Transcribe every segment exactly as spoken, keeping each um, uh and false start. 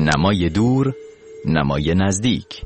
نمای دور، نمای نزدیک.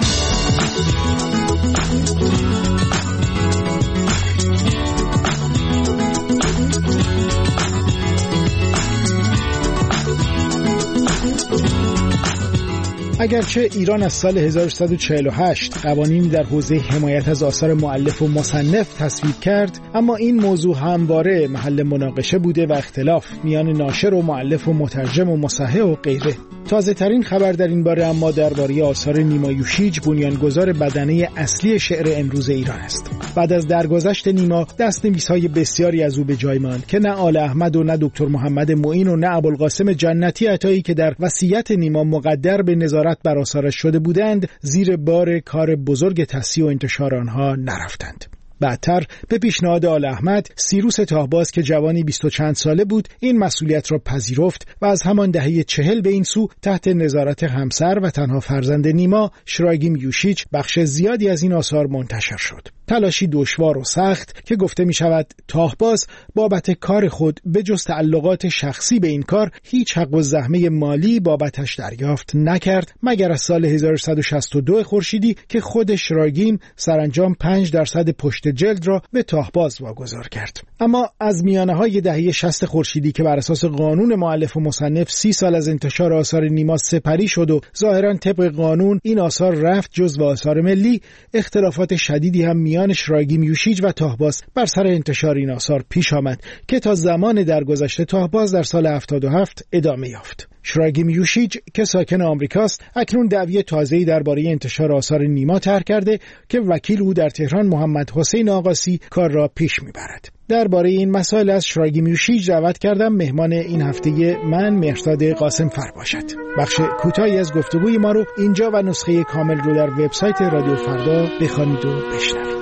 اگرچه ایران از سال هزار و سیصد و چهل و هشت قوانینی در حوزه حمایت از آثار مؤلف و مصنف تصویب کرد، اما این موضوع همواره محل مناقشه بوده و اختلاف میان ناشر و مؤلف و مترجم و مصحح و غیره. تازه ترین خبر در این باره اما درباره آثار نیما یوشیج، بنیانگذار بدنه اصلی شعر امروز ایران است. بعد از درگذشت نیما، دست‌نویس‌های بسیاری از او به جای ماند که نه آل احمد و نه دکتر محمد معین و نه ابوالقاسم جنتی عطایی که در وصیت نیما مقدر به نظارت بر آثارش شده بودند، زیر بار کار بزرگ تصحیح و انتشار آنها نرفتند. بعدتر به پیشنهاد آل احمد، سیروس تاهباز که جوانی بیست و چند ساله بود این مسئولیت را پذیرفت و از همان دهه چهل به این سو تحت نظارت همسر و تنها فرزند نیما، شراگیم یوشیج، بخش زیادی از این آثار منتشر شد. تلاشی دشوار و سخت که گفته می شود تاهباز بابت کار خود به جز تعلقات شخصی به این کار هیچ حق و زحمه مالی بابتش دریافت نکرد، مگر از سال هزار و سیصد و شصت و دو خورشیدی که خود شراگیم سرانجام پنج درصد پشت جلد را به تاهباز واگذار کرد. اما از میانه های دهه شصت خورشیدی که بر اساس قانون مؤلف و مصنف سی سال از انتشار آثار نیما سپری شد و ظاهرا طبق قانون این آثار رفت جزو آثار ملی، اختلافات شدیدی هم میان شراگیم یوشیج و تاهباز بر سر انتشار این آثار پیش آمد که تا زمان درگذشت تاهباز در سال هفتاد و هفت ادامه یافت. شراگیم یوشیج که ساکن آمریکاست، اکنون دعوی تازه‌ای درباره انتشار آثار نیما طرح کرده که وکیل او در تهران محمد حسین آقاسی کار را پیش میبرد. درباره این مسائل از شراگیم یوشیج دعوت کردم مهمان این هفته من مهرداد قاسم فر باشد. بخش کوتاهی از گفتگوی ما رو اینجا و نسخه کامل رو در وبسایت رادیو فردا بخوانید و بشنوید.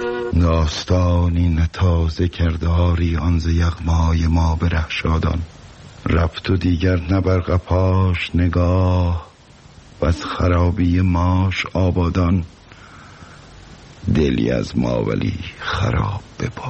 داستانی نتازه کرداری آن ز یغمای ما به رهشادان، رفت و دیگر نبر قپاش نگاه و از خرابی ماش آبادان، دلی از ما ولی خراب ببار.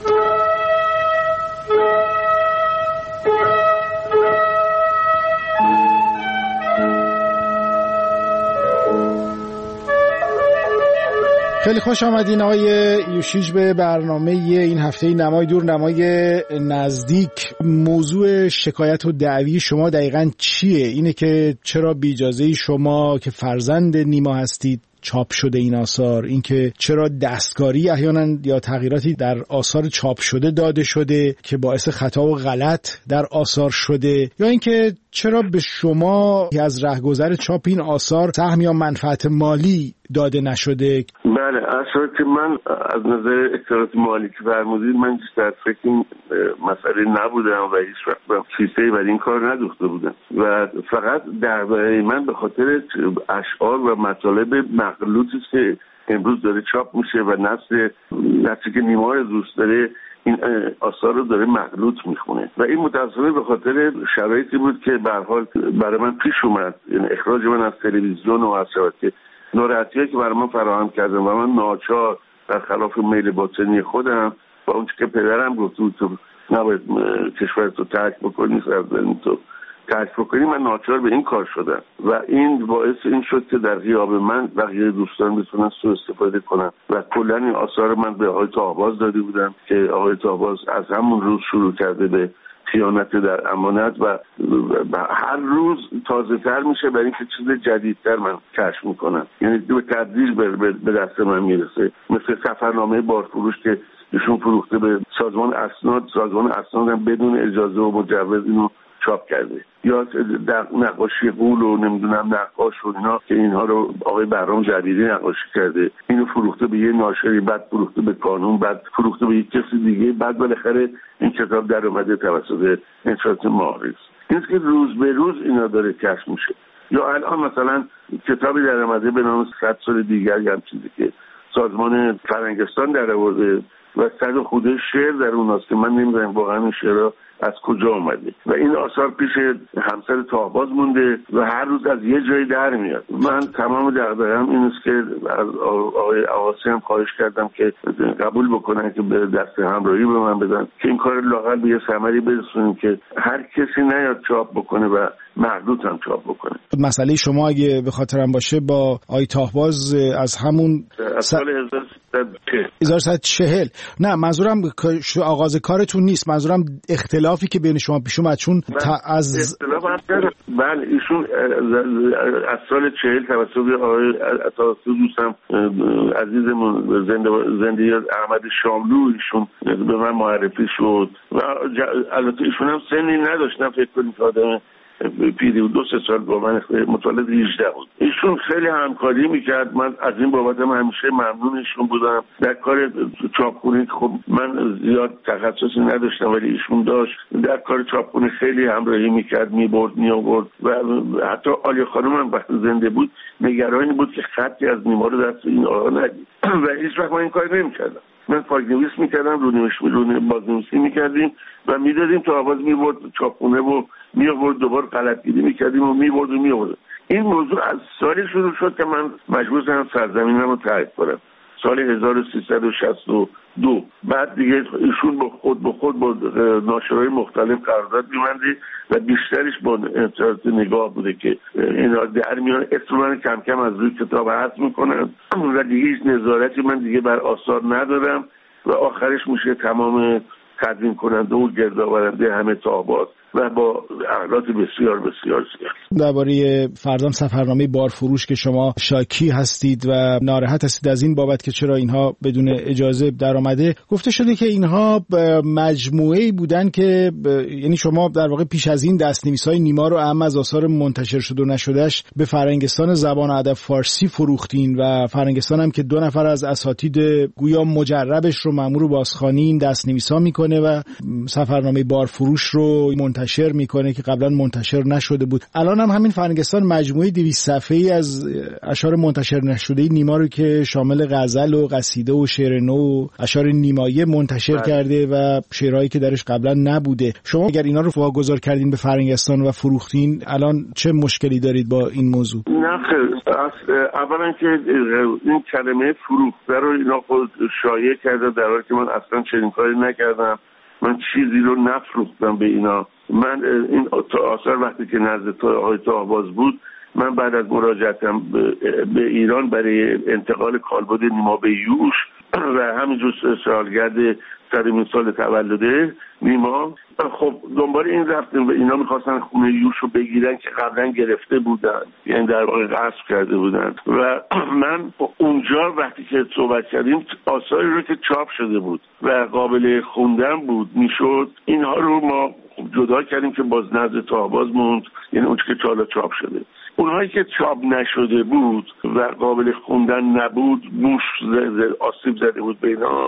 خیلی خوش آمدین آقای یوشیج به برنامه این هفته نمای دور، نمای نزدیک. موضوع شکایت و دعوی شما دقیقاً چیه؟ اینه که چرا بی اجازه شما که فرزند نیما هستید چاپ شده این آثار؟ اینکه چرا دستکاری احیانا یا تغییراتی در آثار چاپ شده داده شده که باعث خطا و غلط در آثار شده؟ یا اینکه چرا به شما از رهگذر چاپ این آثار سهم یا منفعت مالی داده نشده؟ بله، اصلا که من از نظر اطلاعات مالی که فرمودید من در فکر این مسئله نبودم و هیچ وقت کیسه‌ای برای این کار ندوخته بودم و فقط دغدغه من به خاطر اشعار و مطالب مغلوطی که امروز داره چاپ میشه و نسل نسلی که نیما رو دوست داره این آثار رو داره مغلوط میخونه و این متأسفانه به خاطر شرایطی بود که به هر حال برای من پیش اومد، یعنی اخراج من از تلویزیون و از شبکه، ناراحتی‌هایی که برای من فراهم کردن و من ناچار در خلاف میل باطنی خودم و اون که پدرم گفت تو نباید کشورتو ترک بکنی، سرزمین تو ترک بکنی، من ناچار به این کار شدم و این باعث این شد که در غیاب من بقیه دوستان بتونن سوء استفاده کنن و کلا این آثار من به آقای تاهباز داده بودم که آقای تاهباز از همون روز شروع کرده به خیانت در امانت و هر روز تازه تر میشه برای اینکه چیز جدیدتر من کشف میکنم، یعنی به تدریج به دست من میرسه. مثل سفرنامه بارفروش که ایشون فروخته به سازمان اسناد، سازمان اسناد هم بدون اجازه و مجوز اینو چاپ کرده، یا نقاشی غول و نمیدونم نقاش و اینا که اینها رو آقای بهرام جدیدی نقاشی کرده، اینو فروخته به یه ناشری، بعد فروخته به کانون، بعد فروخته به یک کسی دیگه، بعد بالاخره این کتاب در اومده توسط انشاءات معارض. این که روز به روز اینا داره کشف میشه. یا الان مثلا کتابی در اومده به نام صد سال دیگر، هم چیزی که سازمان فرنگستان در آورده و صد خورده شعر در اون هست که من نمیدونم واقعا این شعرها از کجا اومده و این آثار پیش همسر تاهباز مونده و هر روز از یه جایی در میاد. من تمام دغدغه‌ام این است که از آقای آقاسی هم خواهش کردم که قبول بکنن که به دست همراهی به من بدن که این کار لااقل به یه ثمری برسونیم که هر کسی نیاد چاپ بکنه و محدود هم چاپ بکنه. مسئله شما اگه به خاطرم باشه با آقای طاهباز از همون از سال هزار و سیصد و چهل، نه منظورم آغاز کارتون نیست، منظورم اختلافی که بین شما پیش اومد، چون از اختلاف هم بله ایشون از سال چهل توسط آقای توسط دوستم عزیزمون زنده زندگی احمد شاملو ایشون به من معرفی شد و البته ایشون هم سنی نداشتن، فکر کنید آدم پیری و دو سه سال با من متولد هجده بود. ایشون خیلی همکاری میکرد، من از این بابت هم همیشه ممنون ایشون بودم. در کار چاپخونی خب من زیاد تخصصی نداشتم ولی ایشون داشت، در کار چاپخونی خیلی همراهی میکرد، میبرد میآورد و حتی آلی خانم هم وقتی زنده بود نگرانی بود که خطی از نیما رو دست این آقا ندید و هیچ وقت من این کار نمیکردم. من پاک‌نویس میکردم، رونویس رونویس بازنویسی میکردیم و میدادیم تا آواز میبرد چاپخونه و میآورد، دوباره غلطگیری میکردیم و میبرد و میآورد. این موضوع از سالی شروع شد که من مجبور شدم سرزمینم رو ترک کنم، سال هزار و سیصد و شصت و دو. بعد دیگه ایشون با خود به خود با ناشرهای مختلف قرارداد می‌بندید و بیشترش با انتشارات نگاه بوده که اینا در میان اسم من کم کم از روی کتاب حذف میکنن و دیگه هیچ نظارتی من دیگه بر آثار ندارم و آخرش میشه تمام تدوین کننده و گردآورنده همه طاهباز و با احوالات بسیار بسیار زیاد. درباره فرزام سفرنامه بارفروش که شما شاکی هستید و ناراحت هستید از این بابت که چرا اینها بدون اجازه در آمده، گفته شده که اینها مجموعه‌ای بودن که یعنی شما در واقع پیش از این دست‌نویس‌های نیما رو اهم از آثار منتشر شده و نشدهش به فرهنگستان زبان و ادب فارسی فروختین و فرهنگستان هم که دو نفر از اساتید گویا مجربش رو مأمور بازخوانی این دست‌نویس‌ها میکنه و سفرنامه بارفروش رو منتشر منتشر میکنه که قبلا منتشر نشده بود. الان هم همین فرهنگستان مجموعه دویست صفحه‌ای از اشعار منتشر نشده نیما رو که شامل غزل و قصیده و شعر نو و اشعار نیمایه منتشر بله. کرده و شعرهایی که درش قبلا نبوده. شما اگر اینا رو واگذار کردین به فرهنگستان و فروختین، الان چه مشکلی دارید با این موضوع؟ نه خیر، اولا که این کلمه فروخته رو اینا خود شایع کرده در حالی که من اصلا چنین کاری نکردم. من چیزی رو نفروختم به اینا. من این آثار وقتی که نزد آقای طاهباز بود، من بعد از مراجعتم به ایران برای انتقال کالبد نیما به یوش و همینجور سالگرد صدمین سال تولد نیما، خب دنبال این رفتیم و اینا میخواستن خونه یوش رو بگیرن که قبلا گرفته بودن، یعنی در واقع غصب کرده بودن و من اونجا وقتی که صحبت کردیم آثاری رو که چاپ شده بود و قابل خوندن بود میشد، اینها رو ما جدا کردیم که باز نزد طاهباز موند، یعنی اون که چالا چاپ شده. اونهایی که چاپ نشده بود و قابل خوندن نبود، موش آسیب زده بود به اینا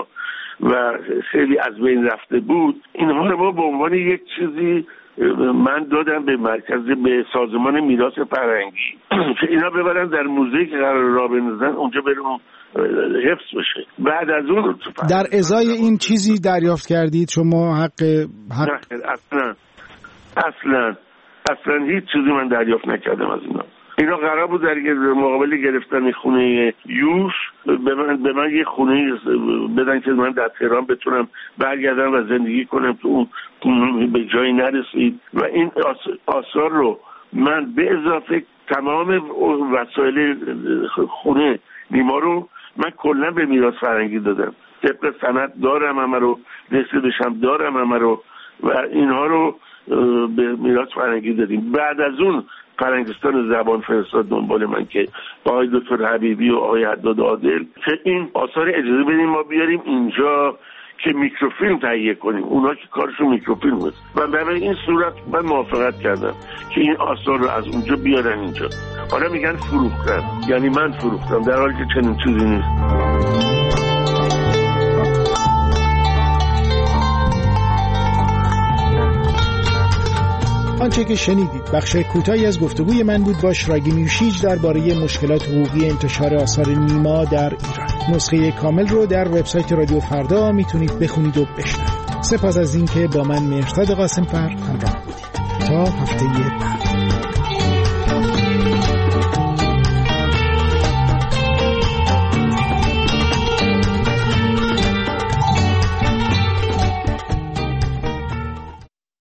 و خیلی از بین رفته بود، اینها رو ما به عنوان یک چیزی من دادم به مرکز، به سازمان میراث فرهنگی که اینا ببرن در موزه‌ای که قرار راه بندازن اونجا بریم حفظ بشه. بعد از اون در ازای این چیزی دریافت کردید شما حق حق اصلا اصلا اصلا هیچ چیزی من دریافت نکردم از اینا. اینا قرار بود در مقابل گرفتن خونه یوش به من به من یه خونه بدن که من در تهران بتونم برگردم و زندگی کنم، تو اون به جایی نرسید و این آثار رو من به اضافه تمام وسایل خونه نیما رو من کلا به میراث فرهنگی دادم. طبق سند دارم همه رو، رسیدش هم دارم همه رو و اینها رو به میراث فرهنگی دادیم. بعد از اون فرهنگستان زبان فرستاد دنبال من که آقای دکتر حبیبی و آقای حداد عادل که این آثار اجازه بدیم ما بیاریم اینجا که میکروفیلم تهیه کنیم. اونا که کارشون میکروفیلم بود و برای این صورت من موافقت کردم که این آثار رو از اونجا بیارن اینجا. حالا میگن فروختن، یعنی من فروختم، در حالی که چنین چیزی نیست. آنچه که شنیدید بخش کوتاهی از گفتگوی من بود با شراگی میوشیج درباره مشکلات حقوقی انتشار آثار نیما در ایران. نسخه کامل رو در وبسایت رادیو فردا میتونید بخونید و بشنوید. سپاس از اینکه با من مهرداد قاسم‌فر همراه بودید. تا هفته بعد.